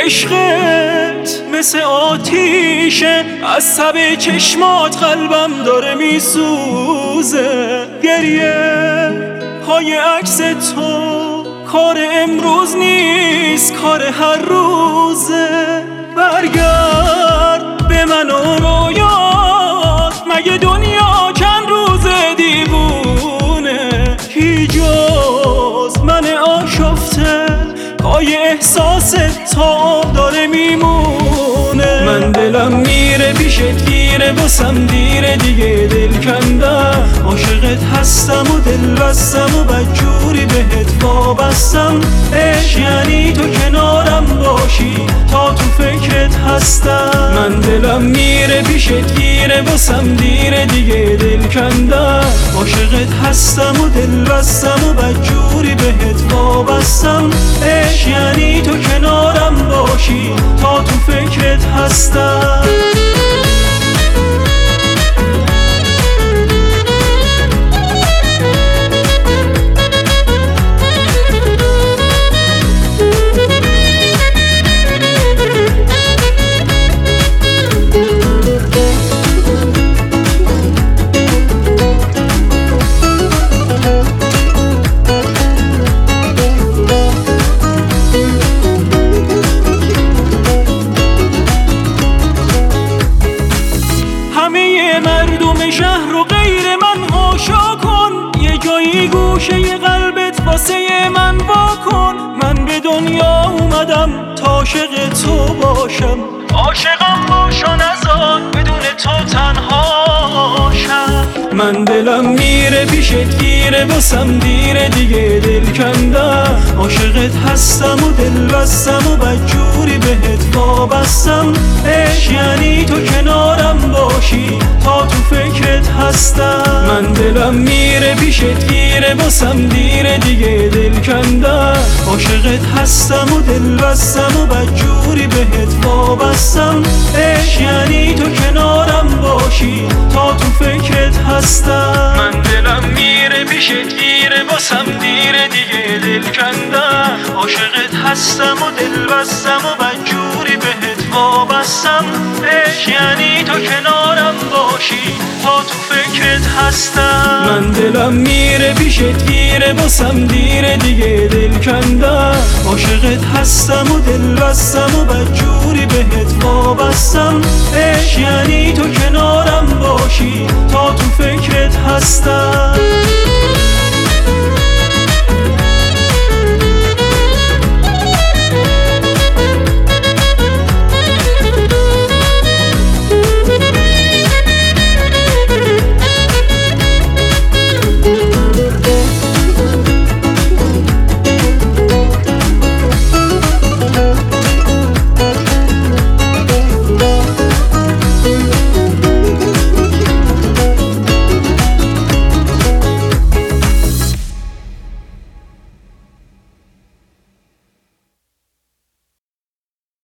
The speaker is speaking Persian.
عشقت مثل آتیشه، از تب چشمات قلبم داره میسوزه. گریه های عکس تو کار امروز نیست، کار هر روزه. برگرد به من و رویات، مگه دنیا چند روزه دیوونه؟ کی جز من آشفته پای احساس تا داره میمونه. من دلم میره پیشت گیره، واسم دیره دیگه دل کندم. عاشقت هستم و دل بستم و بدجوری بهت وابستم. عشق یعنی تو کنارم باشی تا تو فکرت هستم. من دلم میره پیشت گیره، واسم دیره دیگه دل کندم. عاشقت هستم و دل بستم و بدجوری بهت وابستم. عشق یعنی تو کنارم باشی تا تو فکرت هستم. مردم شهر و غیر من هاشا کن، یه جایی گوشه قلبت واسه من واکن. من به دنیا اومدم تا عاشق تو باشم، عاشقم باش و نذار بدون تو تنهاشم. من دلم میره پیشت گیره، واسم دیره دیگه دل کندم. عاشقت هستم و دل بستم و بدجوری بهت وابستم. عشق یعنی تو کنارم باشی تا تو فکرت هستم. من دلم میره پیشت گیره، واسم دیره دیگه دل کندم. عاشقت هستم و دل بستم و بدجوری بهت وابستم. عشق یعنی تو کنارم باشی تا تو فکرت هستم. من دلم میره پیشت گیره، واسم دیره دیگه دل کندم. عاشقت هستم و دل بستم و بدجوری بهت وابستم. عشق یعنی تو کنارم باشی تا تو فکرت هستم. من دلم میره پیشت گیره، واسم دیره دیگه دل کندم. عاشقت هستم و دل بستم و بدجوری بهت وابستم. عشق یعنی تو کنارم باشی تا تو فکرت هستم.